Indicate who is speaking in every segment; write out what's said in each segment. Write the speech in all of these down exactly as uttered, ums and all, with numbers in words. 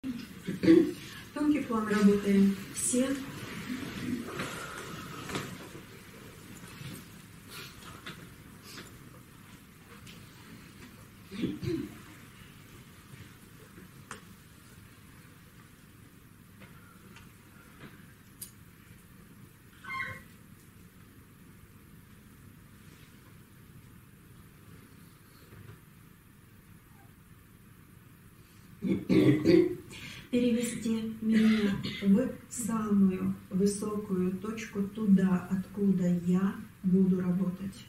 Speaker 1: Тонкий план работаем все. Перевести меня в самую высокую точку, туда, откуда я буду работать.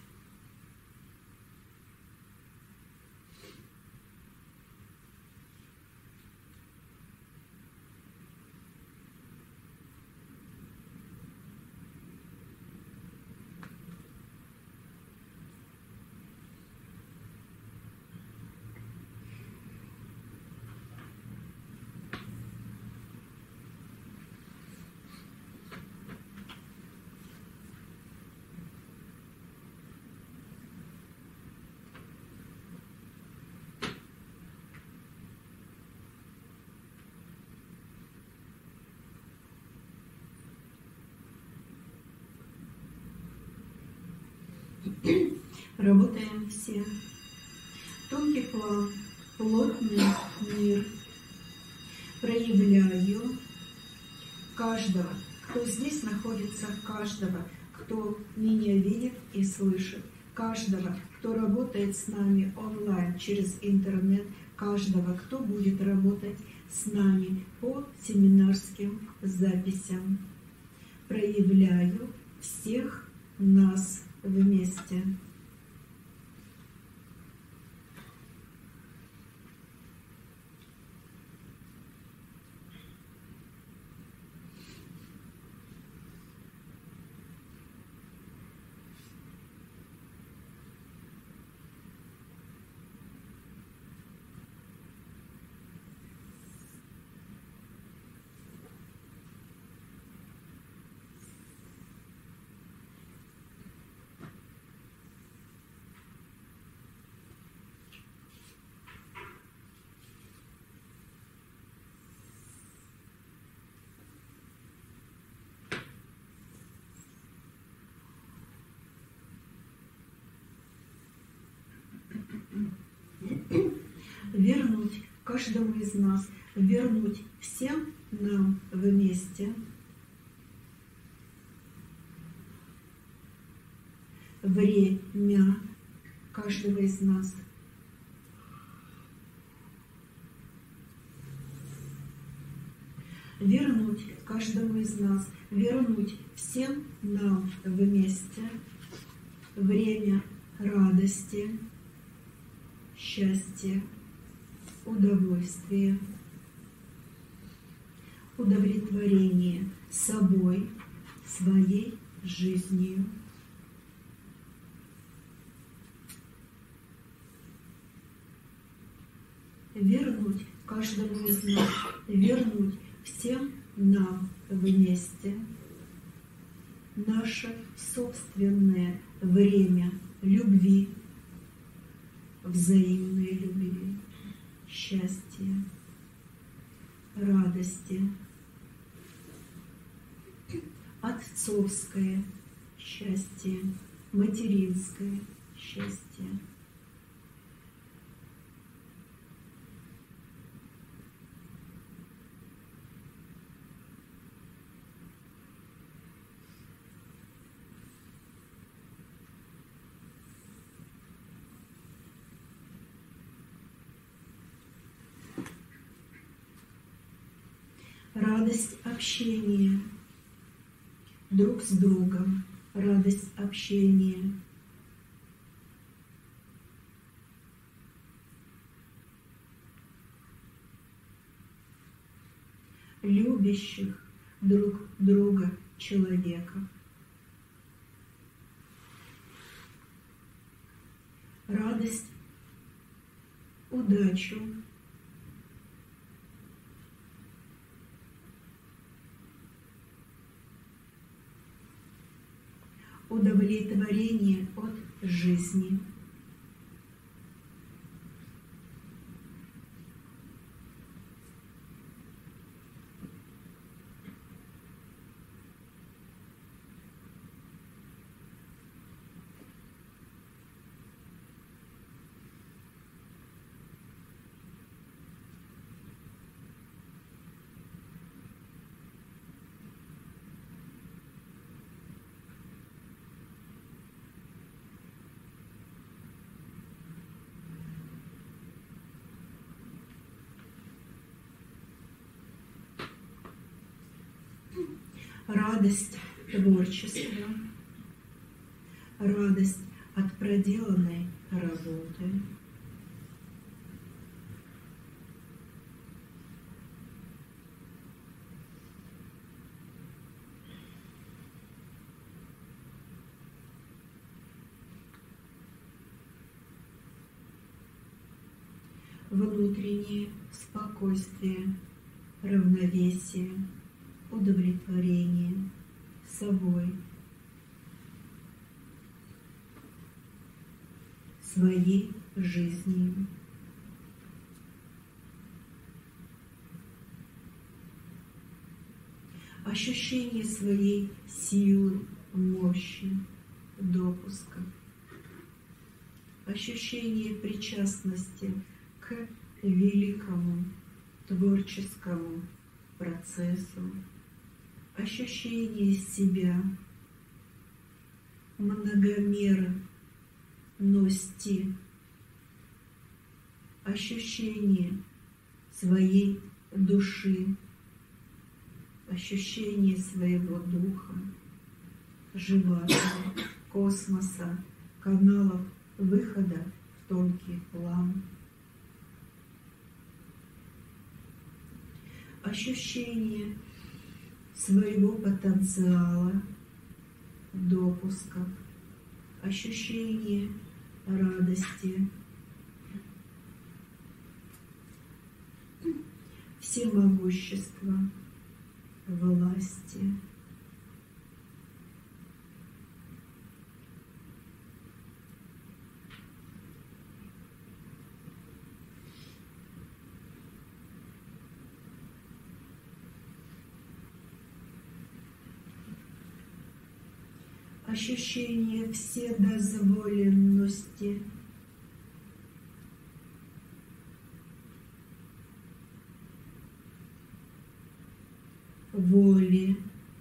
Speaker 1: Работаем все. Тонкий план, плотный мир. Проявляю каждого, кто здесь находится, каждого, кто меня видит и слышит, каждого, кто работает с нами онлайн через интернет, каждого, кто будет работать с нами по семинарским записям. Проявляю всех нас вместе. Вернуть каждому из нас, вернуть всем нам вместе время каждого из нас. Вернуть каждому из нас, вернуть всем нам вместе время радости, счастья, удовольствия, удовлетворения собой, своей жизнью. Вернуть каждому из нас, вернуть всем нам вместе наше собственное время любви, взаимной любви, счастья, радости, отцовское счастье, материнское счастье. Радость общения друг с другом, радость общения. Любящих друг друга человека. Радость, удачу, удовлетворение от жизни. радость творчества, радость от проделанной работы, внутреннее спокойствие, равновесие, удовлетворение собой, своей жизнью. Ощущение своей силы, мощи, допуска, ощущение причастности к великому творческому процессу, ощущение себя многомерности, ощущение своей души, ощущение своего духа, животного, космоса, каналов выхода в тонкий план. Ощущение своего потенциала, допусков, ощущение радости, всемогущества, власти. Ощущение вседозволенности, воли,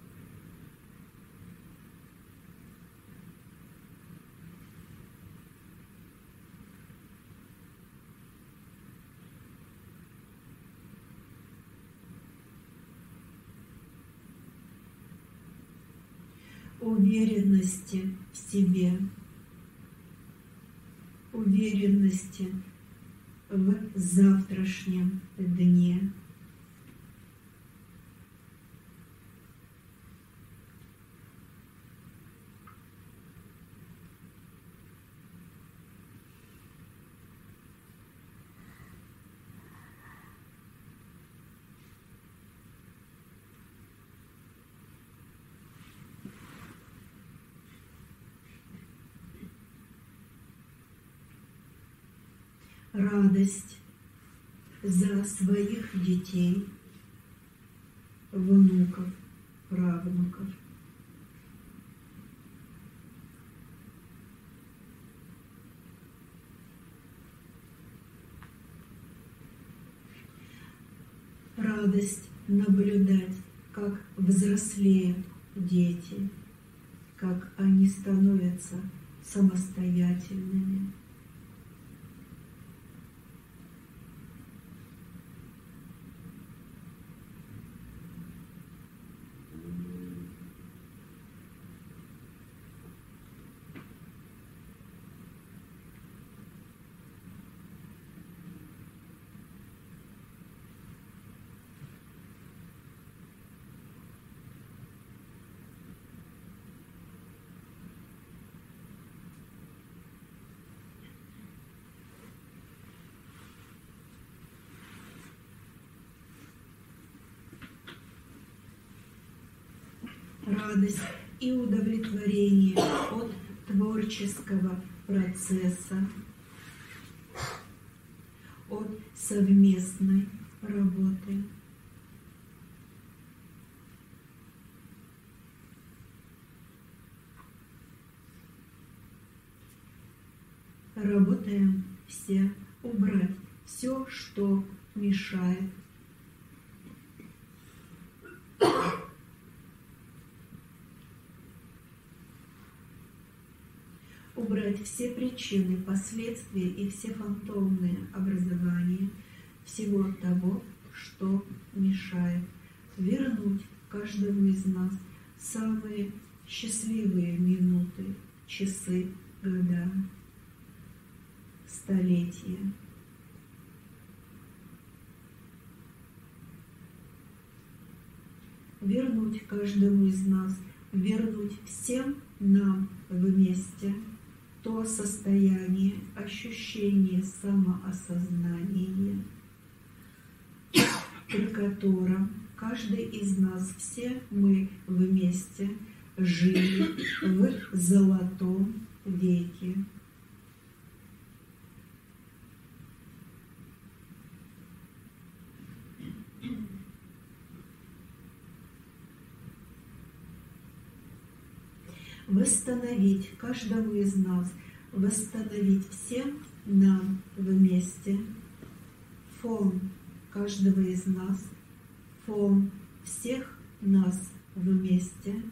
Speaker 1: уверенности в себе, уверенности в завтрашнем дне. Радость за своих детей, внуков, правнуков. Радость наблюдать, как взрослеют дети, как они становятся самостоятельными. Радость и удовлетворение от творческого процесса, от совместной работы. Работаем все, убрать все, что мешает. Убрать все причины, последствия и все фантомные образования всего того, что мешает. Вернуть каждому из нас самые счастливые минуты, часы, года, столетия. Вернуть каждому из нас, вернуть всем нам вместе то состояние, ощущение самоосознания, при котором каждый из нас, все мы вместе жили в золотом веке. Восстановить каждому из нас, восстановить всем нам вместе фон каждого из нас, фон всех нас вместе,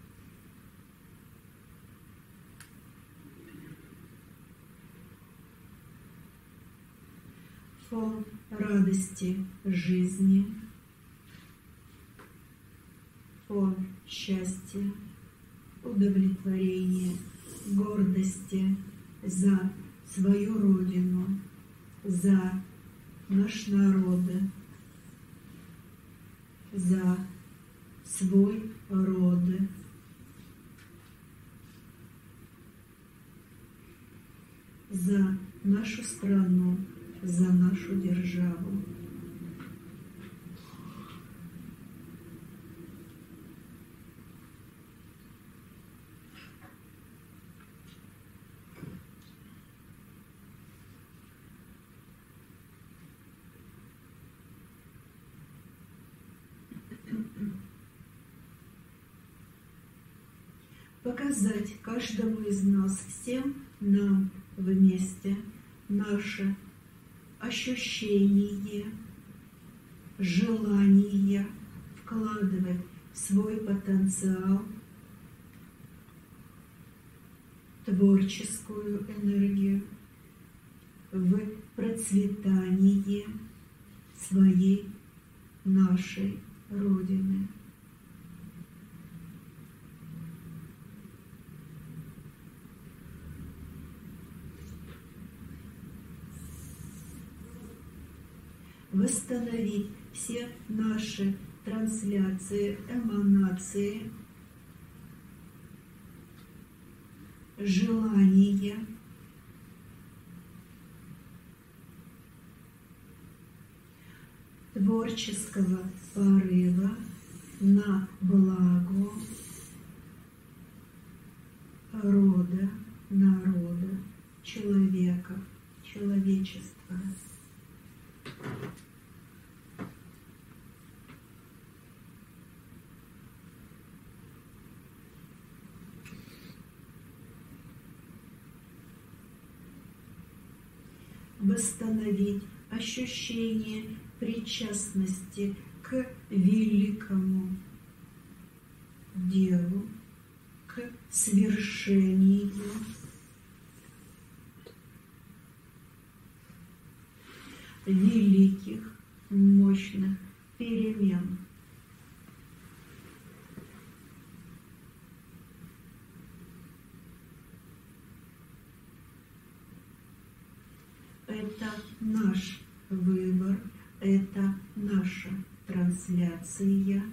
Speaker 1: фон радости жизни, фон счастья, удовлетворения, гордости за свою родину, за наш народ, за свой род, за нашу страну, за нашу державу. Показать каждому из нас, всем нам вместе, наше ощущение, желание вкладывать свой потенциал, творческую энергию в процветание своей, нашей Родины. Восстановить все наши трансляции, эманации, желания, творческого порыва на благо рода, народа, человека, человечества. Восстановить ощущение причастности к великому делу, к свершению великих, мощных перемен. Это наш выбор, это наша трансляция.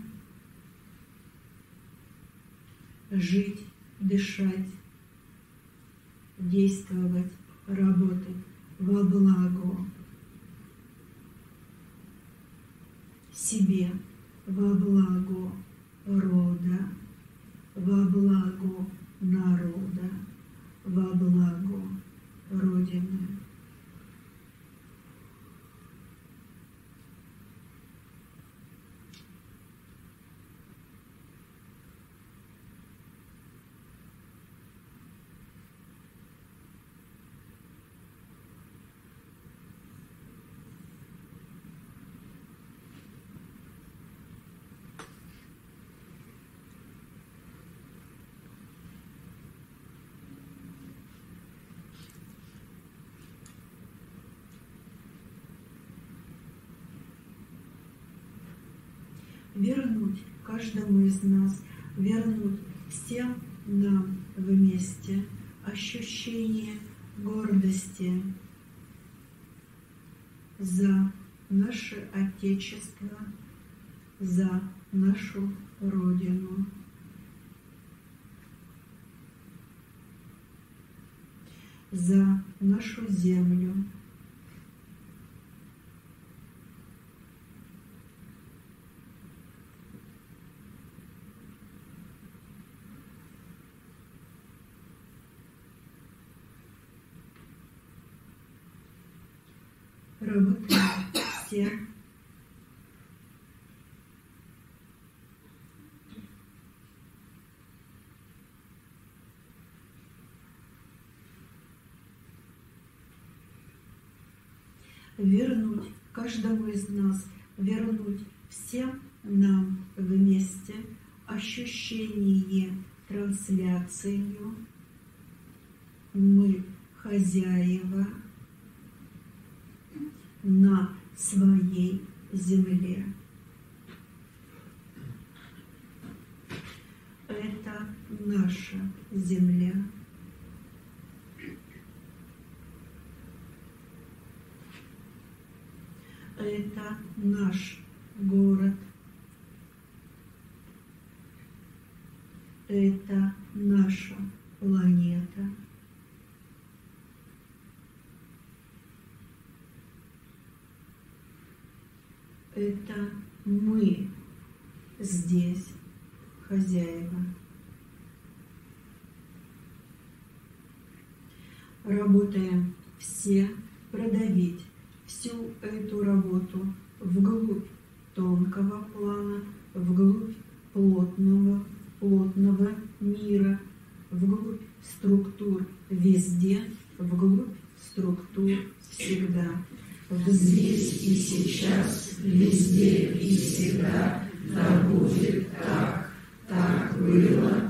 Speaker 1: Жить, дышать, действовать, работать во благо себе, во благо рода, во благо народа, во благо Родины. Вернуть каждому из нас вернуть всем нам вместе ощущение гордости за наше Отечество, за нашу Родину. За нашу землю. Работаем все. Вернуть каждому из нас, вернуть всем нам вместе ощущение трансляцию. Мы хозяева на своей земле. Это наша земля. Это наш город. Это наша планета. Это мы здесь хозяева. Работаем все, продавить всю эту работу вглубь тонкого плана, вглубь плотного, плотного мира, вглубь структур везде, вглубь структур всегда.
Speaker 2: Здесь и сейчас, везде и всегда, да будет так, так было.